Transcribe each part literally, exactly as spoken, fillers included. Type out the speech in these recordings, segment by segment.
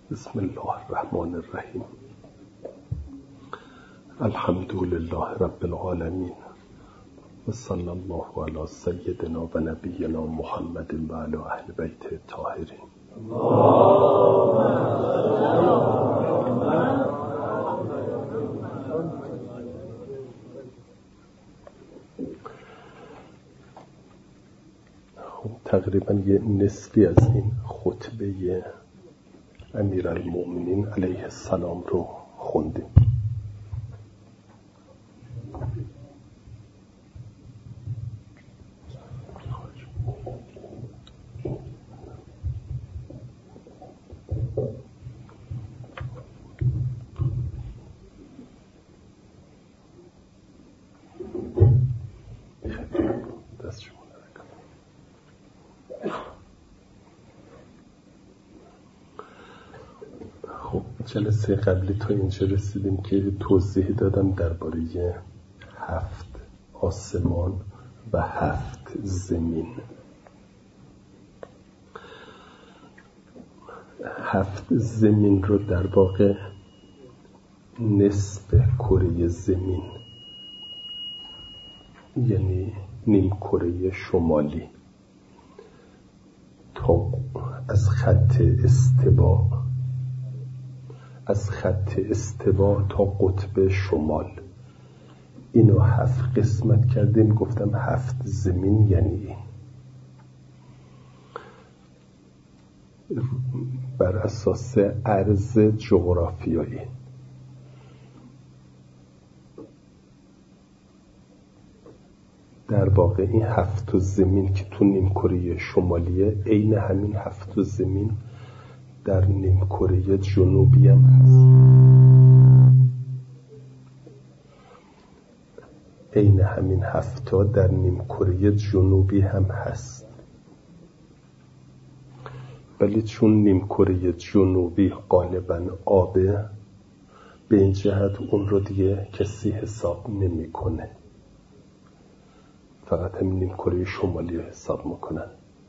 بسم الله الرحمن الرحیم. الحمد لله رب العالمین و صلی الله علی سیدنا و نبینا محمد و علی اهل بیت الطاهرین. تقریبا یه نصفی از این خطبه امیرالمؤمنین علیه السلام رو خوندیم. جلسه قبلی تا اینجا رسیدیم که توضیح دادم درباره هفت آسمان و هفت زمین. هفت زمین رو در واقع نصف کره زمین، یعنی نیم کره شمالی، تا از خط استوا از خط استوا تا قطب شمال، اینو هفت قسمت کردیم. گفتم هفت زمین یعنی این. بر اساس عرض جغرافیایی. در واقع این هفت زمین که تو نیم کره شمالیه، عین همین هفت زمین در نیم کره جنوبی هم هست. عین همین هفتا در نیم کره جنوبی هم هست، ولی چون نیم کره جنوبی غالباً آبه، به این جهت اون رو دیگه کسی حساب نمیکنه، فقط همین نیم کره شمالی رو حساب میکنن.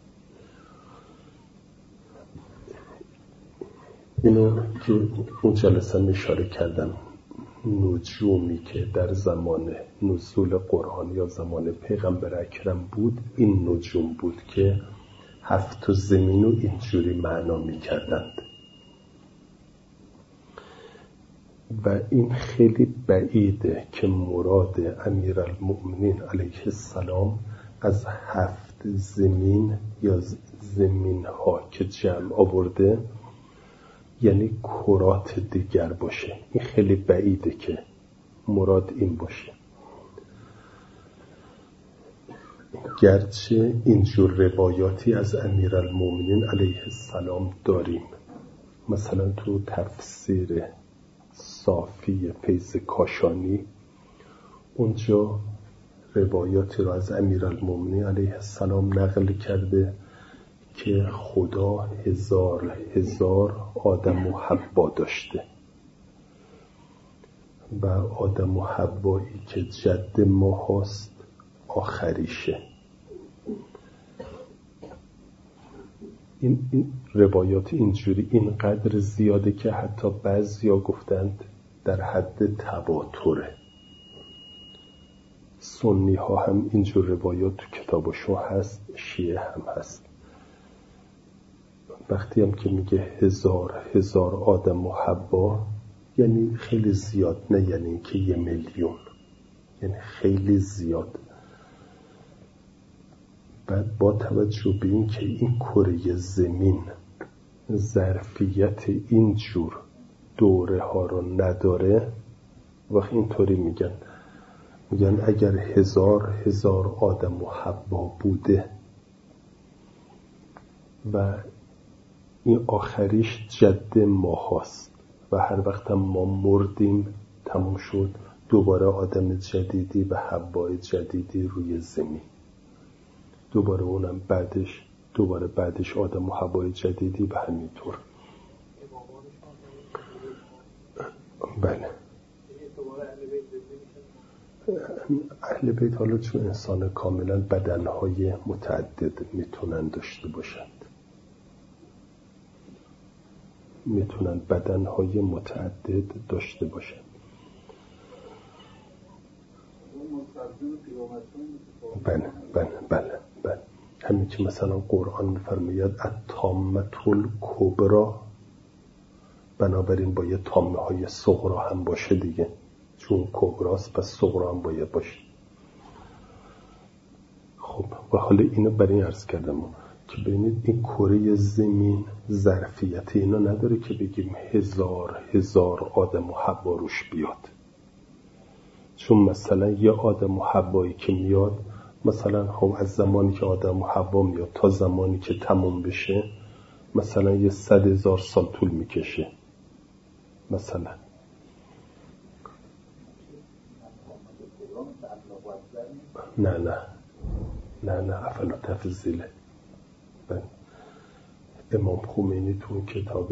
اینو که اون جلسه اشاره کردم، نجومی که در زمان نزول قرآن یا زمان پیغمبر اکرم بود، این نجوم بود که هفت زمین رو اینجوری معنا می کردند. و این خیلی بعیده که مراد امیرالمؤمنین علیه السلام از هفت زمین یا زمین ها که جمع آورده یعنی کرات دیگر باشه. این خیلی بعیده که مراد این باشه، گرچه اینجور روایاتی از امیرالمؤمنین علیه السلام داریم. مثلا تو تفسیر صافی فیض کاشانی اونجا روایاتی رو از امیرالمؤمنین علیه السلام نقل کرده که خدا هزار هزار آدم و حوا داشته و آدم و حوایی که جد ما هست آخریشه. این, این روایات اینجوری اینقدر زیاده که حتی بعضیا گفتند در حد تواتره. سنی ها هم اینجور روایات تو کتابشون هست، شیعه هم هست. وقتی هم که میگه هزار هزار آدم و حوا، یعنی خیلی زیاد، نه یعنی که یه میلیون، یعنی خیلی زیاد. بعد با توجه به این که این کره زمین ظرفیت اینجور دوره ها رو نداره، وقتی اینطوری میگن میگن اگر هزار هزار آدم و حوا بوده و این آخریش جد ما هست و هر وقت هم ما مردیم تموم شد، دوباره آدم جدیدی و حوای جدیدی روی زمین، دوباره اونم بعدش دوباره بعدش آدم و حوای جدیدی و همینطور. بله، اهل بیت حالا چون انسان کاملا بدنهای متعدد میتونن داشته باشند، میتونن بدنهای متعدد داشته باشن. بله بله بله بله همین که مثلا قرآن میفرماید الطامة الکبری، بنابراین باید طامه های صغرا هم باشه دیگه، چون کبراست پس صغرا هم باید باشه. خب و حالا اینو برای این عرض کردم که ببینید این کره زمین ظرفیت اینو نداره که بگیم هزار هزار آدم و حوا روش بیاد، چون مثلا یه آدم و حوایی که میاد مثلا خب از زمانی که آدم و حوا میاد تا زمانی که تموم بشه مثلا یه صد هزار سال طول میکشه مثلا. نه نه نه نه افلا تفضیله. امام خمینی تو اون کتاب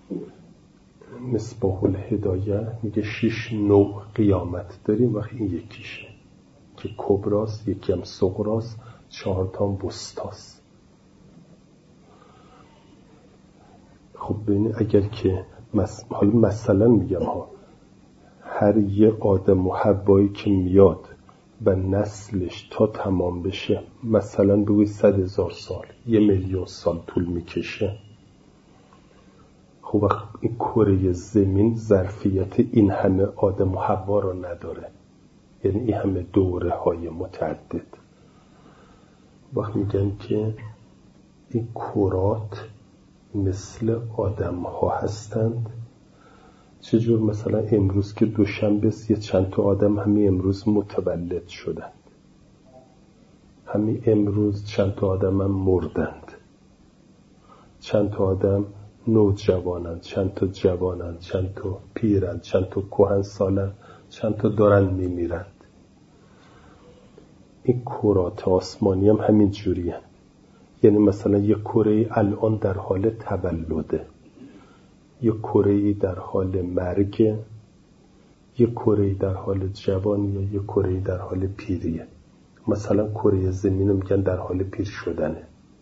مصباح الهدایه میگه شش نوع قیامت داریم و این یکیشه که کبراست، یکی هم صغراست، چهار تا هم وسطاست. خب ببینید اگر که مس... مثلا میگم ها هر یه آدم و حوایی که میاد و نسلش تا تمام بشه مثلا بگوی صد هزار سال، یه میلیون سال طول میکشه. خب این کره زمین ظرفیت این همه آدم و حوا رو نداره، یعنی این همه دوره های متعدد. وقت میگن که این کرات مثل آدم ها هستند. چجور مثلا امروز که دوشنبه است یه چند تا آدم همین امروز متولد شدند، همین امروز چند تا آدم هم مردند، چند تا آدم نوجوانند، چند تا جوانند، چند تا پیرند، چند تا کهنسالند، چند تا دارن میمیرند. این کرات آسمانی هم همین جوریه، یعنی مثلا یک کره الان در حال تولده، یک کره در حال مرگ، یک کره در حال جوانی، یک کره در حال پیریه. مثلا کره زمین رو میگن در حال پیر شدنه.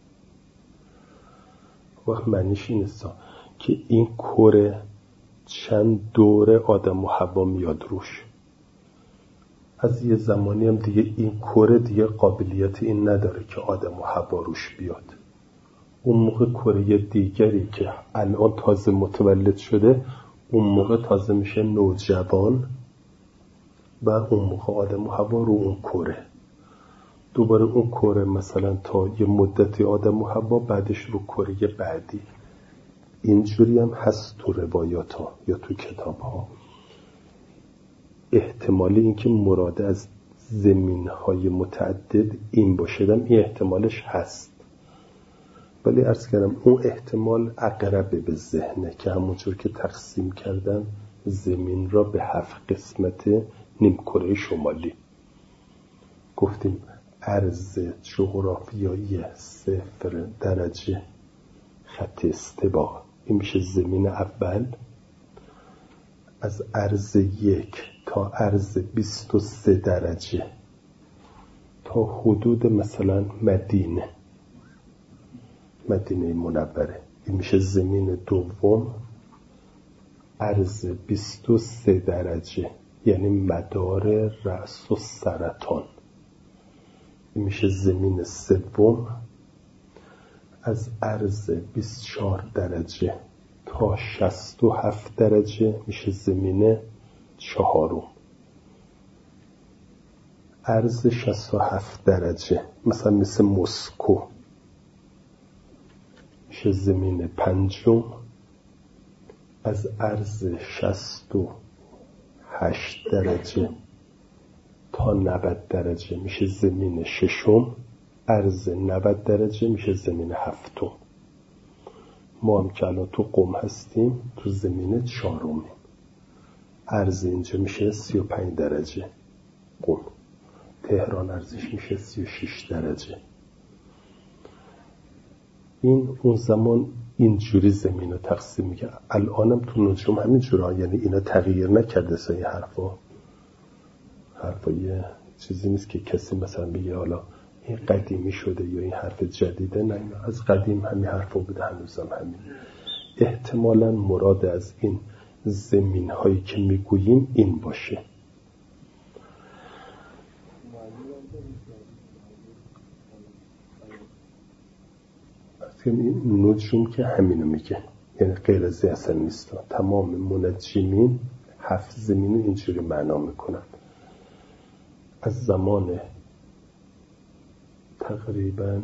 وقت معنیش این است که این کره چند دوره آدم و حوا میاد روش. از یه زمانی هم دیگه این کره دیگه قابلیت این نداره که آدم و حوا روش بیاد. اون موقع کره دیگری که الان تازه متولد شده اون موقع تازه میشه نوجوان و اون موقع آدم و حوا رو اون کره. دوباره اون کره مثلا تا یه مدتی آدم و حوا، بعدش رو کره بعدی. اینجوری هم هست تو روایات ها یا تو کتاب ها. احتمالی این که مراد از زمین های متعدد این باشدم این احتمالش هست، ولی عرض کردم اون احتمال اقرب به ذهنه که همونجور که تقسیم کردن زمین را به هفت قسمت نیمکره شمالی. گفتیم عرض جغرافیایی صفر درجه خط استوا، این میشه زمین اول. از عرض یک تا عرض بیست و سه درجه تا حدود مثلا مدینه مدینه منوره، این میشه زمین دوم. عرض بیست و سه درجه یعنی مدار رأس و سرطان، این میشه زمین سوم. از عرض بیست و چهار درجه تا شصت و هفت درجه میشه زمین چهارم. عرض شصت و هفت درجه مثلا مثل مسکو میشه زمین پنجم. از عرض شصت و هشت درجه تا نود درجه میشه زمین ششم. عرض نود درجه میشه زمین هفتم. ما هم که الان تو قم هستیم تو زمین چهارمیم. عرض اینجا میشه سی و پنج درجه قم. تهران عرضش میشه سی و شش درجه. این اون زمان اینجوری زمین رو تقسیم میگه. الانم تو نجوم همین جورا، یعنی اینا تغییر نکرده. سه این حرفا حرفای چیزی نیست که کسی مثلا بگه حالا این قدیمی شده یا این حرف جدیده. نه، اینا از قدیم همین حرفا بوده، هنوزم همین. احتمالاً مراد از این زمین هایی که میگوییم این باشه. این نجوم که همینو میگه، یعنی غیر از اصلا نیست. تمام منجمین هفت زمین اینجوری معنا میکنن. از زمان تقریبا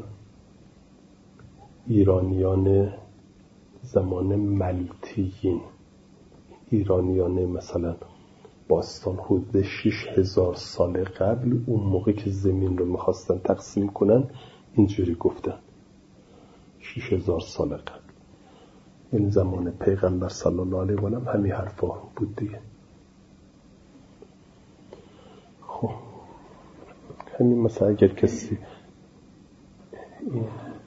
ایرانیان زمان ملتیین، ایرانیان مثلا باستان حدود شش هزار سال قبل، اون موقع که زمین رو میخواستن تقسیم کنن اینجوری گفتن شش هزار سال قبل. این زمان پیغمبر صلی الله علیه و آله همین حرفا بود دیگه. خب همین مثلا اگر کسی این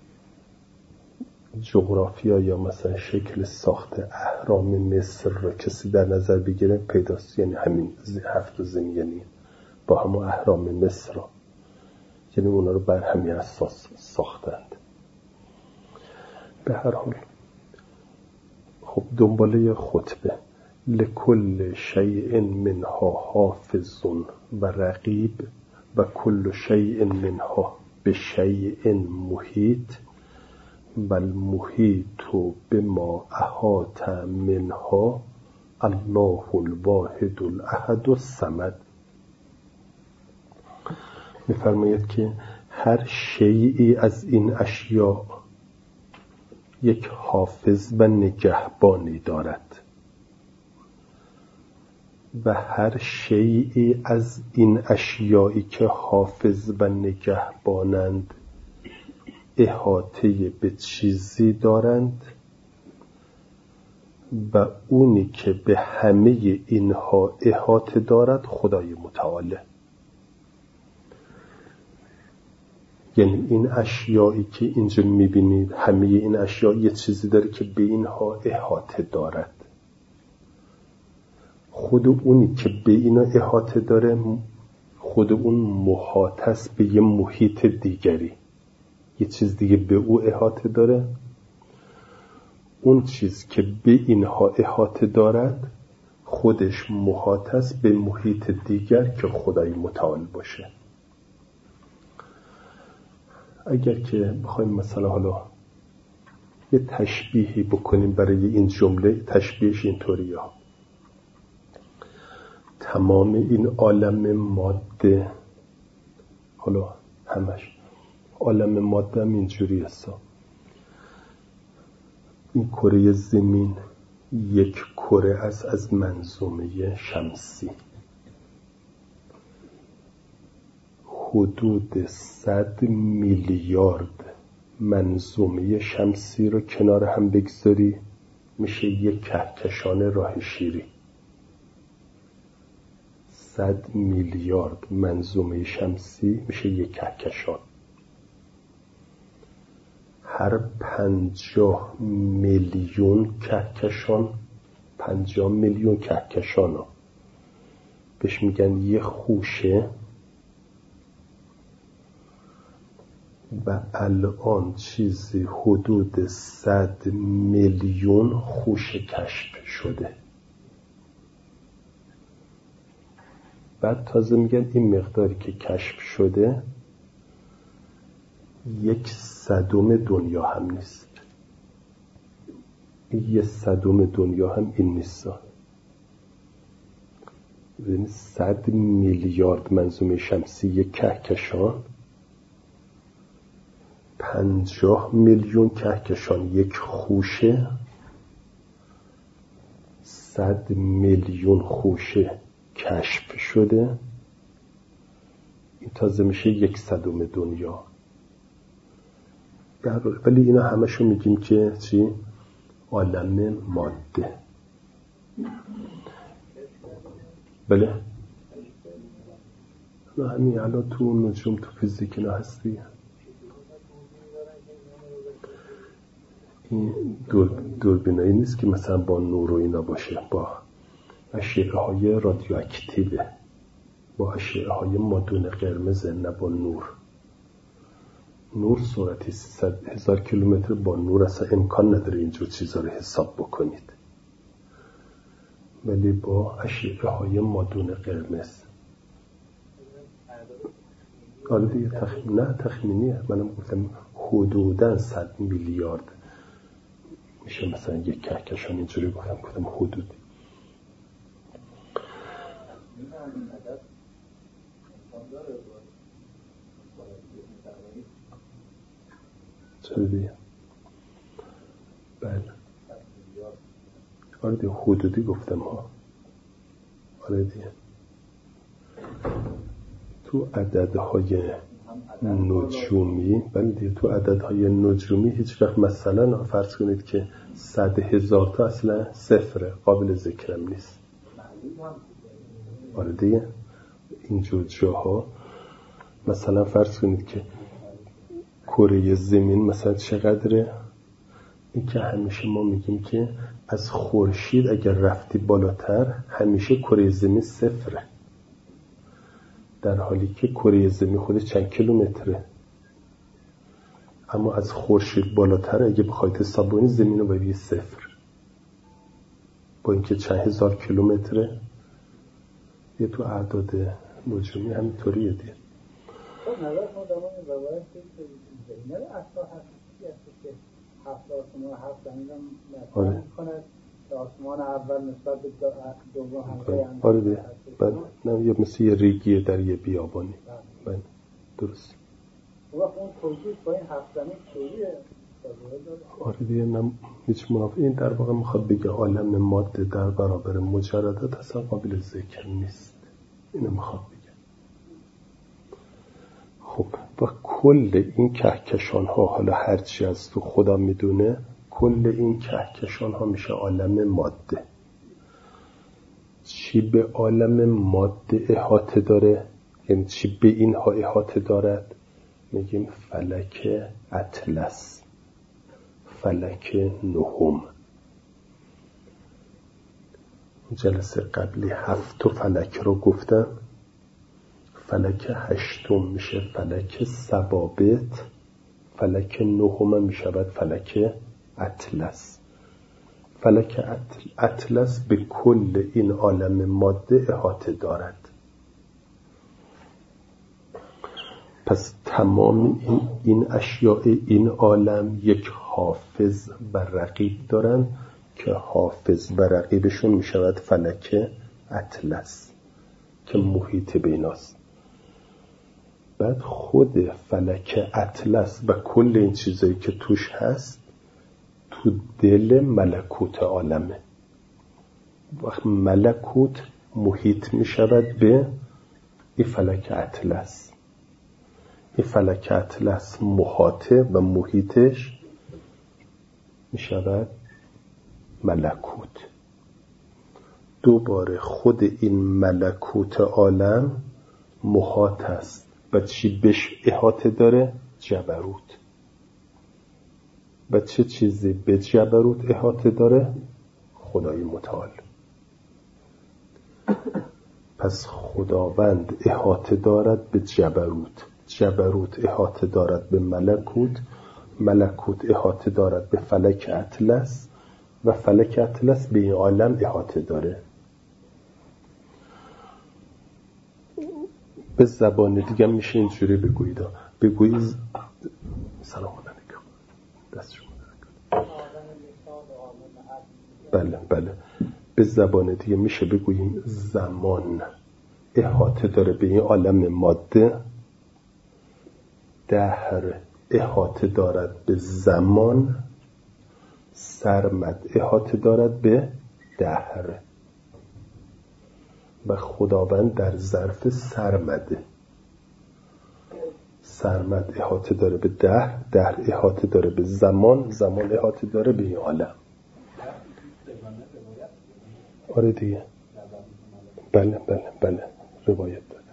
جغرافیا یا مثلا شکل ساخت اهرام مصر رو کسی در نظر بگیره پیداست، یعنی همین هفت زمین، یعنی با همون اهرام مصر رو، یعنی اونا رو بر همین اساس ساختند. به هر حال خب دنباله خطبه، لکل شیء منها حافظ و رقیب و کل شیء منها به شیء محیط و المحیط بما احاط منها الله الواحد الاحد الصمد. می‌فرماید که هر شیئی از این اشیاء یک حافظ و نگهبانی دارد و هر شیئی از این اشیایی که حافظ و نگهبانند احاطه به چیزی دارند و اونی که به همه اینها احاطه دارد خدای متعال. یعنی این اشیایی که اینجا میبینید، همه این اشیا یه چیزی داره که به اینها احاطه دارد. خود اونی که به اینا احاطه داره خود اون محاط است به یه محیط دیگری، یه چیز دیگه به او احاطه داره. اون چیز که به اینها احاطه دارد خودش محاط است به محیط دیگر که خدای متعال باشه. اگر که بخوایم مثلا حالا یه تشبیهی بکنیم برای این جمله، تشبیهش اینطوریه: تمام این عالم ماده، حالا همش عالم ماده هم اینجوری است. این کره زمین یک کره است از منظومه شمسی، حدود صد میلیارد منظومه شمسی رو کنار هم بگذاری میشه یک کهکشان راه شیری. صد میلیارد منظومه شمسی میشه یک کهکشان. هر پنجاه میلیون کهکشان، پنجاه میلیون کهکشان ها بهش میگن یه خوشه. و الان چیزی حدود صد میلیون خوشه کشف شده. بعد تازه میگن این مقداری که کشف شده یک صدم دنیا هم نیست. یک صدم دنیا هم این نیست. یعنی صد میلیارد منظومه شمسی یک کهکشان، پنجاه میلیون کهکشان یک خوشه، صد میلیون خوشه کشف شده. این تازه میشه یک صدم دنیا. ولی اینا همشو میگیم که چی؟ عالم ماده. بله همین الان تو نجوم تو فیزیک اینا هستی. این دور دوربینایی نیست که مثلا با نور و اینا باشه، با اشعه های رادیواکتیوه، با اشعه های مادون قرمز، نه با نور. نور سرعتی سیصد هزار کیلومتر، با نور اصلا امکان نداره اینجور چیزا رو حساب بکنید. ولی با اشعه های مادون قرمز آره دیگه تخمین نه تخمینیه، منم گفتم حدوداً صد میلیارد میشه مثلا یک کهکشان، اینجوری گفتم گفتم حدودی. چرا دیگه بله آره دیگه حدودی گفتم ها. آره دیگه تو عددهای نجومی بله دیگه تو عددهای نجومی هیچ وقت مثلا فرض کنید که صد هزار تا اصلا صفره، قابل ذکرم نیست. آره دیگه اینجور جاها مثلا فرض کنید که کره زمین مثلا چقدره، این که همیشه ما میگیم که از خورشید اگر رفتی بالاتر همیشه کره زمین صفره، در حالی که کره زمین خودش چند کیلومتره، اما از خورشید بالاتر اگه بخواید حساب کنید زمین رو ببینید صفر، با اینکه چند هزار کیلومتره. یه تو اعداد نجومی همینطوریه دیگه. خب نظر شما در مورد روایت که نه اصلا حقیقی است که هفت آسمان هفت زمین رو نفی کند که آسمان اول نسبت به دوم همه هم آره دیگه بعد نه یه مثل یه ریگیه در یه بیابانی. بله درست. وقت اون توجیه با این هفت زمین چوریه. آره دیگه نه هیچ منافع. این در واقع میخواد بگه عالم ماده در برابر مجردات اصلا قابل ذکر نیست، اینو میخواد بگه. خب و کل این کهکشان ها، حالا هرچی از تو خدا میدونه، کل این کهکشان ها میشه عالم ماده. چی به عالم ماده احاطه داره؟ یعنی چی به اینها احاطه دارد؟ میگیم فلک اطلس، فلک نهم. جلسه قبلی هفت تا فلک رو گفتم. فلک هشتم میشه فلک ثوابت، فلک نهم میشود فلک اطلس. فلک اطلس به کل این عالم ماده احاطه دارد. پس تمام این, این اشیاء این عالم یک حافظ و رقیب دارن که حافظ و رقیبشون میشود فلک اطلس که محیط بیناست. بعد خود فلک اطلس و کل این چیزایی که توش هست تو دل ملکوت عالمه. وقت ملکوت محیط میشود به این فلک اطلس. این فلک اطلس محاطه و محیطش میشود ملکوت. دوباره خود این ملکوت عالم محاط است و چی بهش احاطه داره؟ جبروت. و چه چیزی به جبروت احاطه داره؟ خدای متعال. پس خداوند احاطه دارد به جبروت، جبروت احاطه دارد به ملکوت، ملکوت احاطه دارد به فلک اطلس و فلک اطلس به این عالم احاطه داره. به زبان دیگه میشه اینجوری بگویید بگویید سلام علیکم دست شما درکن. بله بله به زبان دیگه میشه بگوییم زمان احاطه داره به این عالم ماده، دهر احاطه دارد به زمان، سرمد احاطه دارد به دهر و خداوند در ظرف سرمده. سرمد احاطه داره به دهر، دهر احاطه داره به زمان، زمان احاطه داره به این عالم. آره دیگه بله بله بله روایت داره.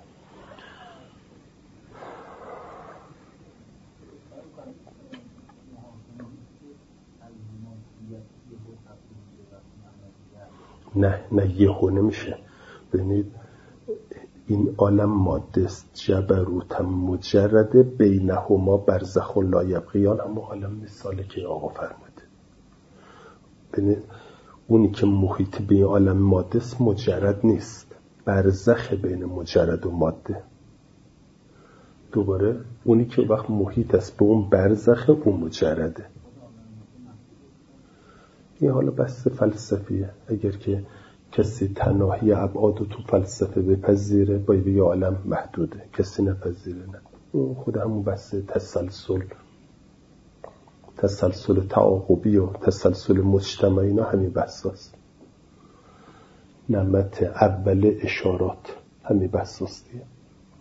نه نه یهو نمیشه. ببینید این عالم ماده است، جبروت مجرده بینهما برزخ لا یبغیان. اما عالم مثاله که آقا فرموده، ببینید اونی که محیط به این عالم ماده است مجرد نیست، برزخ بین مجرد و ماده. دوباره اونی که وقت محیط است به اون برزخ، اون مجرده. این حالا بحث فلسفیه. اگر که کسی تناهی ابعاد رو تو فلسفه بپذیره باید بگه عالم محدوده، کسی نپذیره نه. اون خود همون بحث تسلسل تسلسل تعاقبی و تسلسل مجتمعی، اینا همین بحث هست. نمط اول اشارات همین بحث هست دیگه.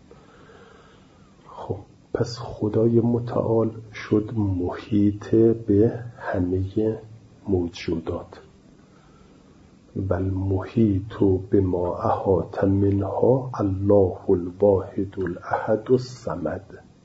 خب پس خدای متعال شد محیط به همه موجودات. بل محیط بما احاط منها الله الواحد الاحد الصمد.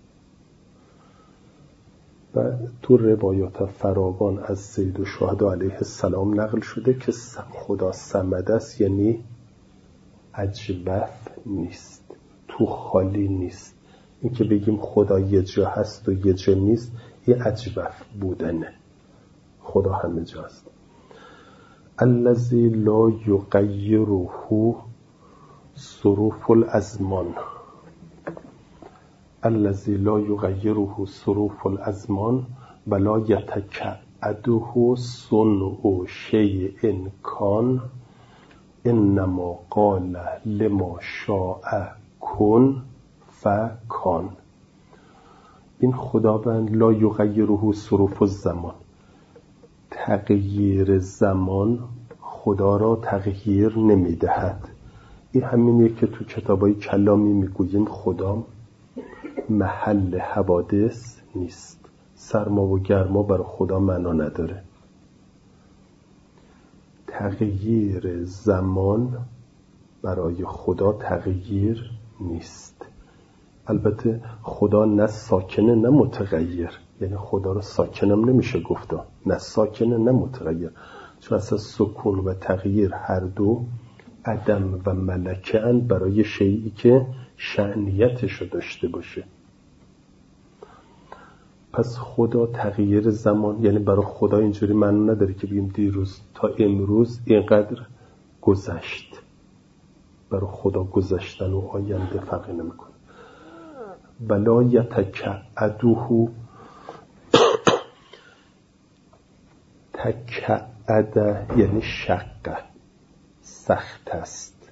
و تو روایات فراوان از سید الشهدا علیه السلام نقل شده که خدا صمد است، یعنی اجوف نیست، تو خالی نیست. این که بگیم خدا یه جا هست و یه جا نیست، این اجوف بودنه. خدا همه جا هست. الذی لا یغیره صروف الازمان. الذی لا یغیره صروف الازمان ولا یتکعده صنع شیء کان انما قال لما شاء کن فکان. این خداوند لا یغیره صروف الزمان، تغییر زمان خدا را تغییر نمیدهد. این همینیه که تو کتابای کلامی میگوییم خدا محل حوادث نیست. سرما و گرما برای خدا معنا نداره. تغییر زمان برای خدا تغییر نیست. البته خدا نه ساکنه نه متغیر، یعنی خدا رو ساکنم نمیشه گفتا، نه ساکنه نه متغیر، چون اصلا سکون و تغییر هر دو عدم و ملکه اند برای شیئی که شأنیتش رو داشته باشه. پس خدا تغییر زمان، یعنی برای خدا اینجوری معنی نداره که بگیم دیروز تا امروز اینقدر گذشت. برای خدا گذشتن و آینده فرقی نمیکنه. ولا یتکعده، تکعده یعنی شقه، سخت است.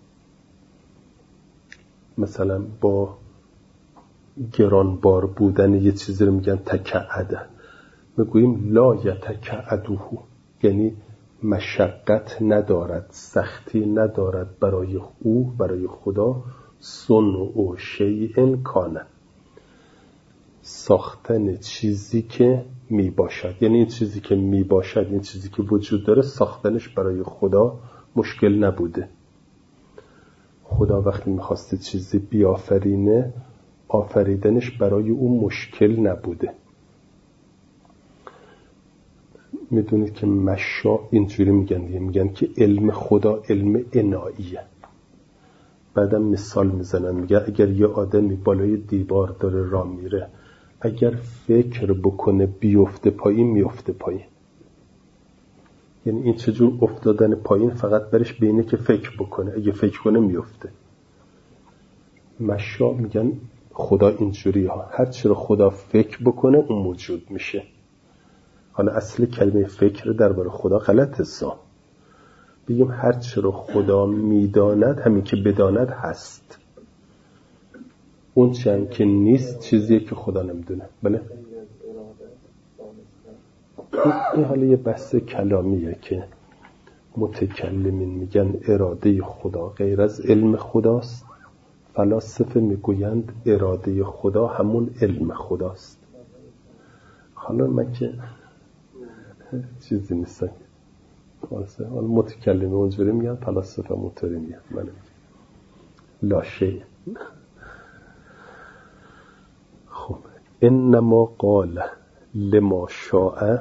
مثلا با گرانبار بودن یه چیزی رو میگن تکعده. میگوییم لا یتکعده، یعنی مشقت ندارد، سختی ندارد برای او، برای خدا. صنع شیء کان، ساختن چیزی که می باشد، یعنی این چیزی که می باشد، این چیزی که وجود داره، ساختنش برای خدا مشکل نبوده. خدا وقتی میخواسته چیزی بیافرینه، آفریدنش برای او مشکل نبوده. میدونید که مشا اینجوری میگن دیگه، میگن که علم خدا علم اناییه. بعدم مثال میزنن، میگه اگر یه آدمی بالای دیوار داره راه میره، اگر فکر بکنه بیفته پایین، میفته پایین. یعنی این چجور افتادن پایین فقط برش بینه که فکر بکنه، اگه فکر کنه میفته. مشا میگن خدا اینجوری ها، هر چی رو خدا فکر بکنه اون موجود میشه. حالا اصل کلمه فکر درباره خدا غلط حساب. بگیم هر چی رو خدا میداند، همین که بداند هست. اون چند که نیست چیزیه که خدا نمیدونه. بله؟ این حالا یه بحث کلامیه که متکلمین میگن اراده خدا غیر از علم خداست. فلاسفه میگویند اراده خدا همون علم خداست. حالا من که چیزی نیستم، حالا متکلمه اونجوری میگن، فلاسفه اونطوری میگن. من لا شیء. خب انما قال لما شاء،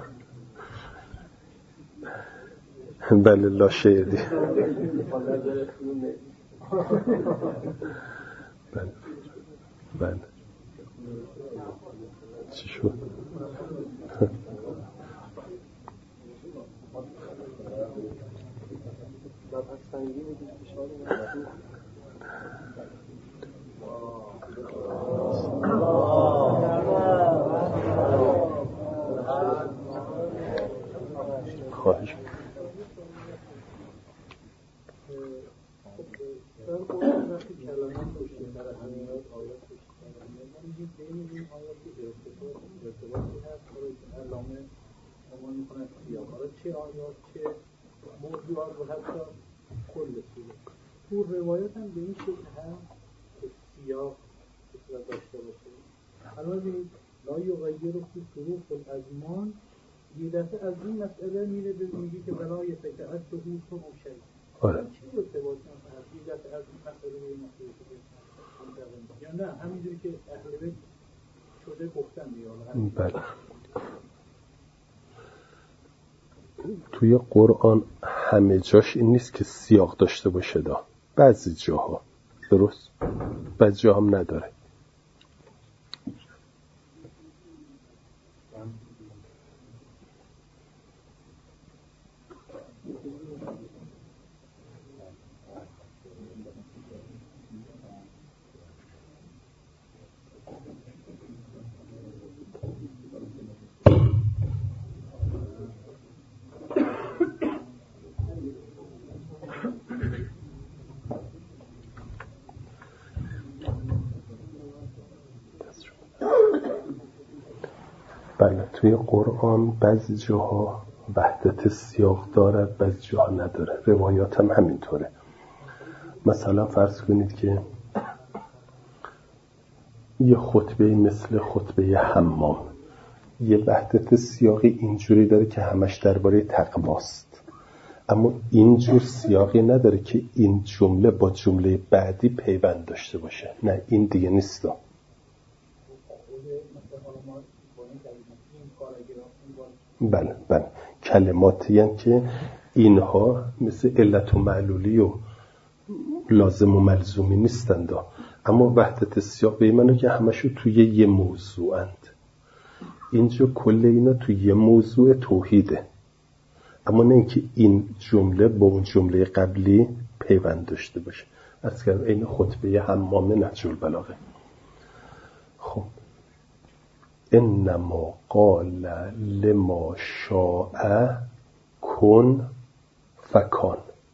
بله لا شیء دی. بله بله چی شد؟ خواهش در قرآن وقتی کلمات روشن در همینات آیات می‌گیم بین این آیات ارتباط ارتباطی هست که علامه عنوان می‌کنه سیاق. حالا چه آیات چه موضوعات و حتی کل سوره. تو روایت هم به این شکل هست که سیاق بسیار داشته باشه. الان ببینید لا یغیر فی حروف الازمان یه دفعه از این مسئله میره به میگه که بلا یتکعد به حروف و شیء. آره. چه ارتباطی هست؟ یه دفعه از این مسئله به این مسئله شده یا نه همینجوری که اهل بیت شده گفتن دیگه. بله. توی قرآن همه جاش این نیست که سیاق داشته باشه دا. بعضی جاها درست، بعضی جاها هم نداره. بله توی قرآن بعضی جاها وحدت سیاق داره، بعضی جاها نداره. روایات هم همینطوره. مثلا فرض کنید که یه خطبه مثل خطبه حمام یه وحدت سیاقی اینجوری داره که همش درباره تقواست، اما اینجور سیاقی نداره که این جمله با جمله بعدی پیوند داشته باشه. نه این دیگه نیست. بله بله کلماتی یعنی که اینها مثل علت و معلولی و لازم و ملزومی نیستند، اما وحدت سیاق به اینه که همشو توی یه موضوعند. اینجا کل اینا توی یه موضوع توحیده، اما نه اینکه این جمله با اون جمله قبلی پیوند داشته باشه. از که این خطبه حمام نهج البلاغه. خب انما قال لما شاء کن فکان،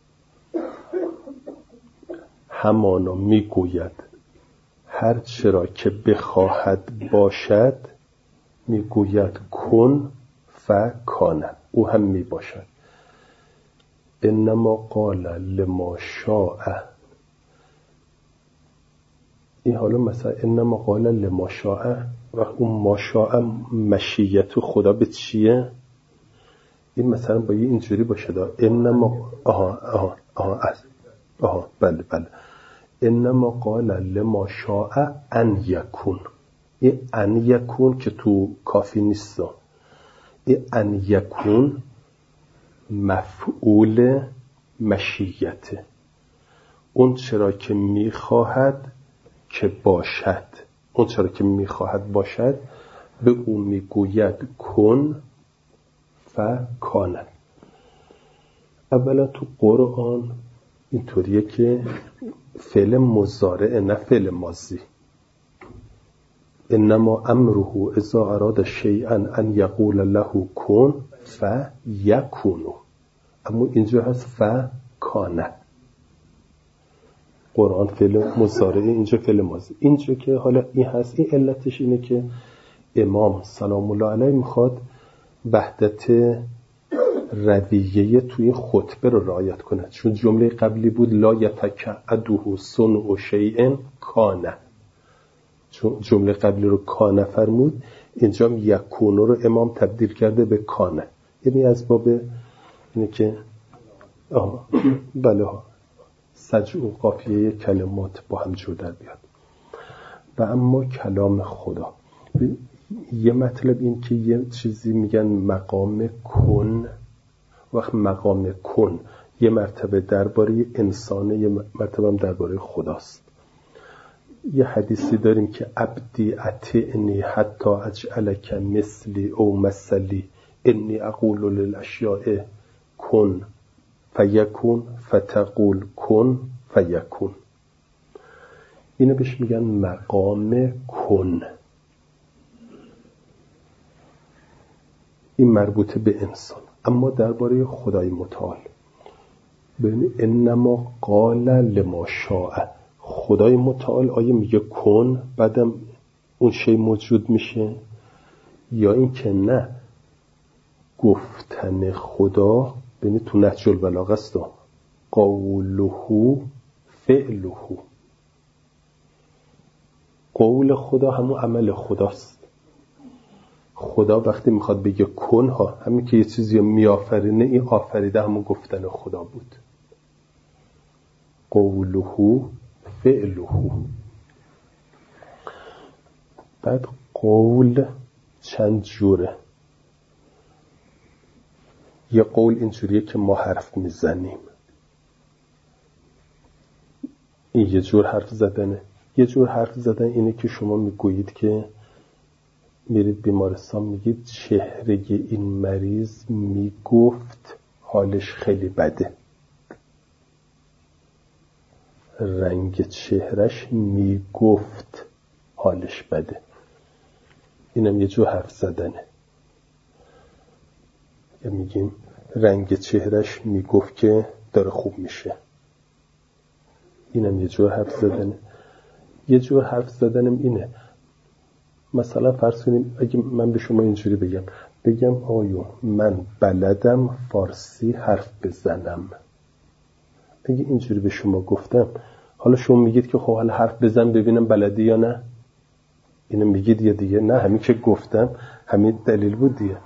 همانا میگوید هر چرا که بخواهد باشد، میگوید کن فکان، او هم میباشد. انما قال لما شاء، این حالا مثلا انما قال لما شاء و اون ما شاء مشیت خدا به چیه؟ این مثلا با یه اینجوری باشه دا انما آها آها آها آها بله بله انما قال لما شاء ان یکون. این ان یکون که تو کافی نیست، این ان یکون مفعول مشیته. اون چرا که میخواهد که باشد، اون چرا که میخواهد باشد به اون میگوید کن فکاند. اولا تو قرآن اینطوریه که فعل مضارع نه فعل ماضی. انما امره اذا اراد شیئا ان یقول له کن فیکون، اما اینجا هست فکاند. قرآن فعل مضارع، اینجا فعل ماضی. اینجا که حالا این هست، این علتش اینه که امام سلام الله علیه میخواد وحدت رویه توی خطبه رو رعایت کنه، چون جمله قبلی بود لا یتکعده صنع شیء کان، چون جمله قبلی رو کان فرمود، اینجا یکون رو امام تبدیل کرده به کان. یعنی از باب اینه که آه بله ها سجع و قافیه کلمات با هم جور در بیاد. و اما کلام خدا، یه مطلب این که یه چیزی میگن مقام کن، وقت مقام کن یه مرتبه درباره انسانه، یه مرتبه هم درباره خداست. یه حدیثی داریم که عبدی اطیعنی حتی اجعلک مثلی او مثلی انی اقول للاشیاء کن فیکون فتقول کن فیکون. اینو بهش میگن مقام کن. این مربوطه به انسان. اما درباره خدای متعال ببینید انما قال لما شاء. خدای متعال آیا میگه کن بعدم اون شی موجود میشه، یا این که نه، گفتن خدا ببینید تو نهج البلاغه است، قوله فعله. قول خدا همون عمل خداست. خدا وقتی میخواد بگه کن ها، همین که یه چیزی میآفرینه، این آفریده همون گفتن خدا بود. قوله فعله. بعد قول چند جوره. یه قول اینجوریه که ما حرف میزنیم، این یه جور حرف زدنه. یه جور حرف زدن اینه که شما میگویید که میرید بیمارستان، میگید چهره این مریض میگفت حالش خیلی بده، رنگ چهرش میگفت حالش بده. اینم یه جور حرف زدنه. یا میگیم رنگ چهرش میگفت که داره خوب میشه. اینم یه جور حرف زدنه. یه جور حرف زدنم اینه، مثلا فرض کنیم اگه من به شما اینجوری بگم بگم آیو من بلدم فارسی حرف بزنم. اگه اینجوری به شما گفتم، حالا شما میگید که خب حالا حرف بزن ببینم بلدی یا نه. اینو میگید یا دیگه نه، همین که گفتم همین دلیل بود دیگه.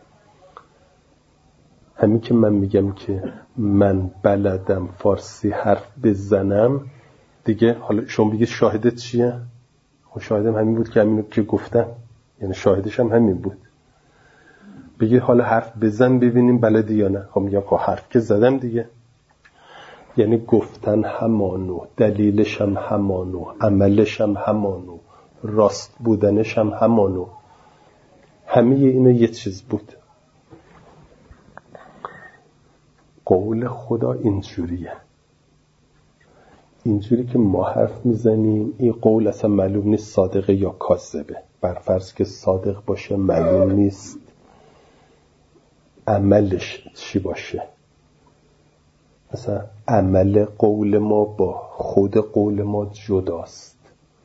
همین که من میگم که من بلدم فارسی حرف بزنم دیگه، حالا شما بگید شاهدت چیه؟ خب شاهدم همین بود که همینو که گفتم، یعنی شاهدش هم همین بود. بگید حالا حرف بزن ببینیم بلدی یا نه. خب میگم خب حرف که زدم دیگه. یعنی گفتن همانو، دلیلش هم همانو، عملش هم همانو، راست بودنش هم همانو. همه اینا یه چیز بود. قول خدا اینجوریه. اینجوری که ما حرف میزنیم، این قول اصلا معلوم نیست صادقه یا کاذبه. برفرض که صادق باشه معلوم نیست عملش چی باشه. مثلا عمل قول ما با خود قول ما جداست.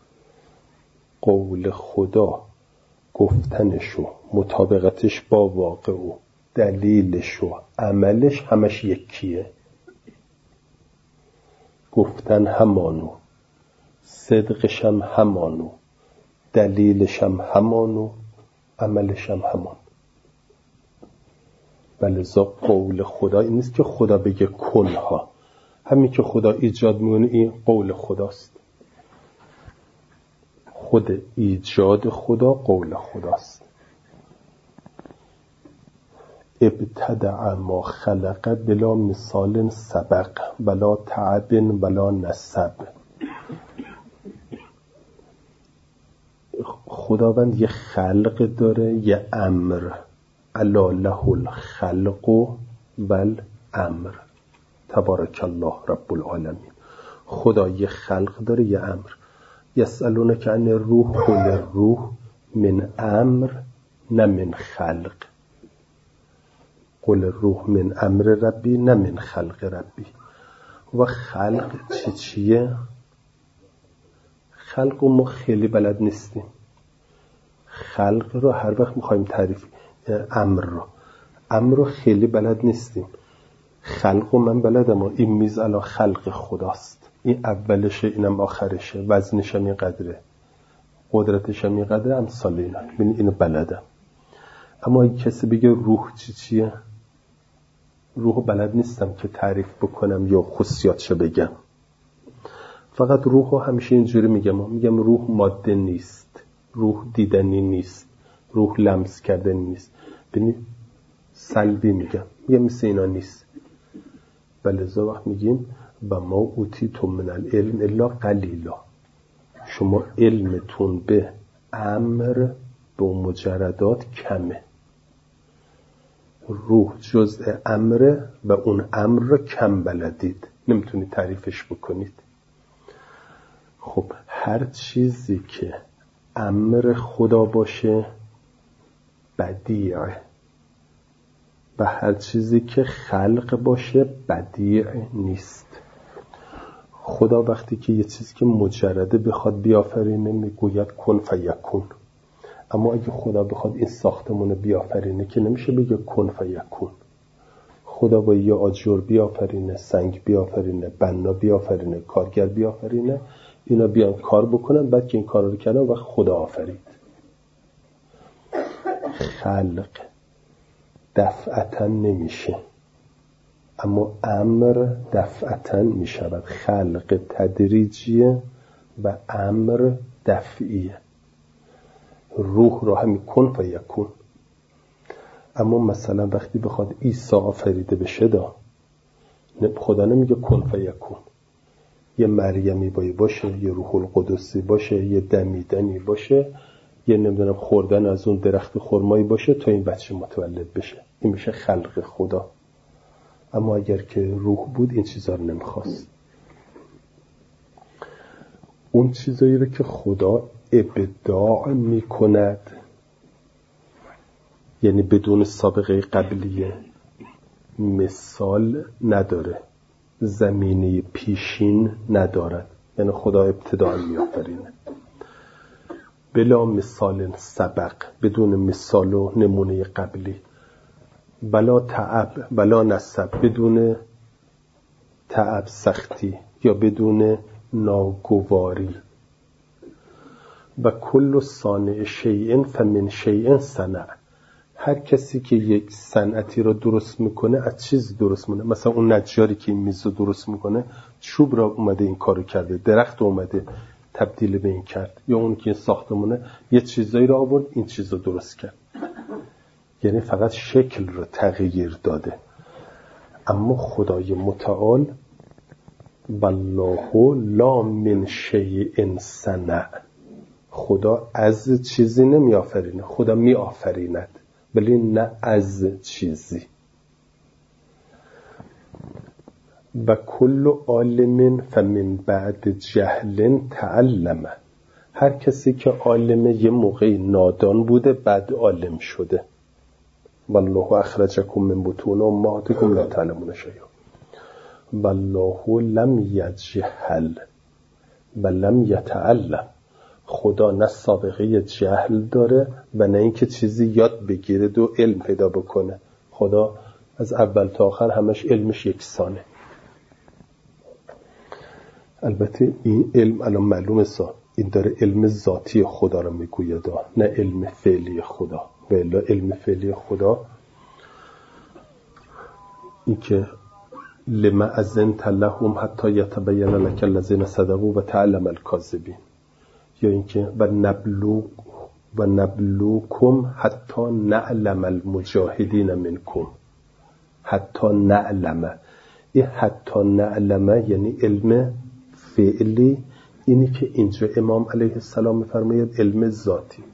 قول خدا گفتنش و مطابقتش با واقع و دلیلش و عملش همش یکیه. گفتن همانو، صدقش هم همانو، دلیلش هم همانو، عملش هم همان. ولذا قول خدا این نیست که خدا بگه کنها، همین که خدا ایجاد میکنه این قول خداست. خود ایجاد خدا قول خداست. ابتدع ما خلق بلا مثال سبق بلا تعب بلا نسب. خداوند یه خلق داره، یه امر. الا له الخلق والامر تبارک الله رب العالمین. خدا یه خلق داره، یه امر. یسألونک عن الروح قل الروح من امر نه من خلق. قل الروح من امر ربی نه من خلق ربی. و خلق چی چیه؟ خلق ما خیلی بلد نیستیم. خلق رو هر وقت میخوایم تعریف، امر رو امر رو خیلی بلد نیستیم. خلق من بلدم، این میز علا خلق خداست، این اولشه اینم آخرشه، وزنش هم این قدره، قدرتش هم این قدره، امثال اینا. اینو بلدم. اما این کسی بگه روح چی چیه، روح بلد نیستم که تعریف بکنم یا خصوصیاتشو بگم. فقط روح رو همیشه اینجوری میگم میگم روح ماده نیست، روح دیدنی نیست، روح لمس کردنی نیست. ببینید سلبی میگم، میگم مثل اینا نیست. و لذا وقت میگیم و ما اوتیتم من العلم الا قلیلا، شما علمتون به امر به مجردات کمه. روح جزء امره و اون امر رو کم بلدید، نمیتونید تعریفش بکنید. خب هر چیزی که امر خدا باشه بدیعه و هر چیزی که خلق باشه بدیع نیست. خدا وقتی که یه چیزی که مجرده بخواد بیافرینه میگوید کن فیکون، اما اگه خدا بخواد این ساختمون بیافرینه که نمیشه بگه کن فیکون. خدا با یه آجر بیافرینه، سنگ بیافرینه، بنا بیافرینه، کارگر بیافرینه، اینا بیان کار بکنن، بعد که این کار رو کردن و خدا آفرید. خلق دفعتا نمیشه، اما امر دفعتا میشود. خلق تدریجیه و امر دفعیه. روح رو همین کن فیکون. اما مثلا وقتی بخواد عیسی آفریده بشه دا خدا نمیگه کن فیکون. یه مریمی بایی باشه، یه روح القدسی باشه، یه دمیدنی باشه، یه نمیدونم خوردن از اون درخت خرمایی باشه تا این بچه متولد بشه. این میشه خلق خدا. اما اگر که روح بود این چیزا رو نمیخواست. اون چیزایی رو که خدا ابداع میکند، یعنی بدون سابقه قبلیه، مثال نداره، زمینه پیشین ندارد، یعنی خدا ابتداء میآفرینه. بلا مثال سبق، بدون مثال و نمونه قبلی. بلا تعب بلا نسب، بدون تعب سختی یا بدون ناگواری. و کل صانع شیء فمن شیء صنع، هر کسی که یک صنعتی رو درست میکنه از چیز درست میکنه. مثلا اون نجاری که این میز رو درست میکنه چوب را اومده این کارو کرده، درخت اومده تبدیل به این کرد، یا اون که ساختمونه یه چیزایی رو آورد این چیز رو درست کرد، یعنی فقط شکل رو تغییر داده. اما خدای متعال والله لا من شیء صنع، خدا از چیزی نمی آفرینه، خدا می آفریند ولی نه از چیزی. و کل عالم فمن بعد جهل تعلم، هر کسی که عالمه یه موقعی نادان بوده بعد عالم شده. والله اخرجکم من بطون امهاتکم لا تعلمون شیئا. والله لم یجهل و لم یتعلم، خدا نه سابقه جهل داره و نه اینکه چیزی یاد بگیره و علم پیدا بکنه. خدا از اول تا آخر همش علمش یکسانه. البته این علم الان معلومه سا این داره علم ذاتی خدا رو میگوید نه علم فعلی خدا. و الا علم فعلی خدا این که لما اذنت لهم حتی یتبین لك الذین صدقوا و تعلم الکاذبین، یا اینکه و نبلو و نبلوکم حتی نعلم المجاهدین منکم. حتی نعلم، این حتی نعلم یعنی علم فعلی، اینی که اینجا امام علیه السلام میفرماید علم ذاتی.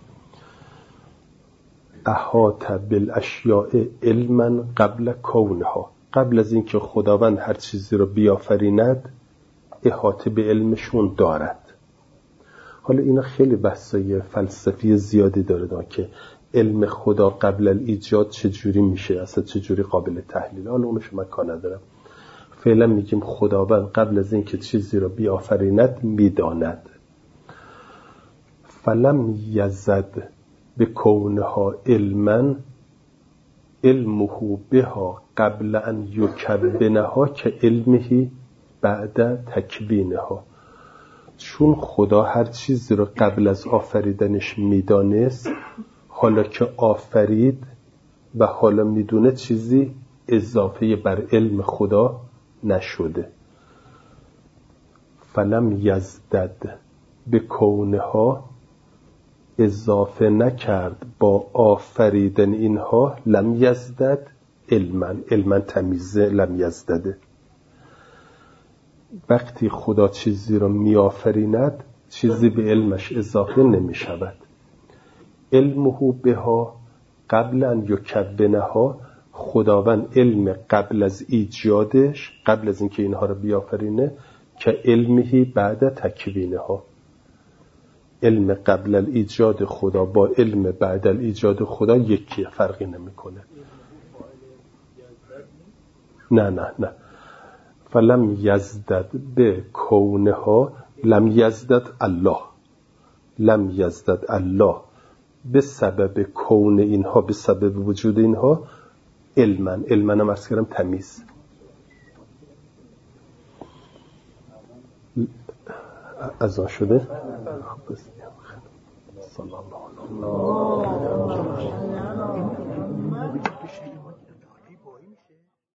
احاط بالاشیاء علما قبل کونها، قبل از اینکه خداوند هر چیزی رو بیافریند احاطه به علمشون دارد. حالا اینا خیلی بحثای فلسفی زیادی داره که علم خدا قبل الایجاد چجوری میشه، اصلا چجوری قابل تحلیل. حالا اونش من کار ندارم. فعلا میگیم خداوند قبل از اینکه چیزی رو بیافریند میداند. فلم یزد به کونها علما علمه بها قبل ان یکونها که علمه بعد تکوینها. چون خدا هر چیزی رو قبل از آفریدنش میدانست، حالا که آفرید و حالا میدونه چیزی اضافه بر علم خدا نشده. فلم یزدد به کونها، اضافه نکرد با آفریدن اینها. لم یزدد علما، علما تمیزه لم یزدده. وقتی خدا چیزی رو میآفریند چیزی به علمش اضافه نمی شود. علمه بها قبل ان یکونها، خداوند علم قبل از ایجادش، قبل از اینکه اینها رو بیافرینه، که علمهی بعد تکوینها، علم قبل الایجاد خدا با علم بعد الایجاد خدا یکی، فرقی نمیکنه. نه نه نه فلم یزدد به کونها، لم یزدد الله، لم یزدد الله به سبب کون اینها، به سبب وجود اینها علمن، علمن هم ارز کردم تمیز. اذان شده؟ صلی الله علیه و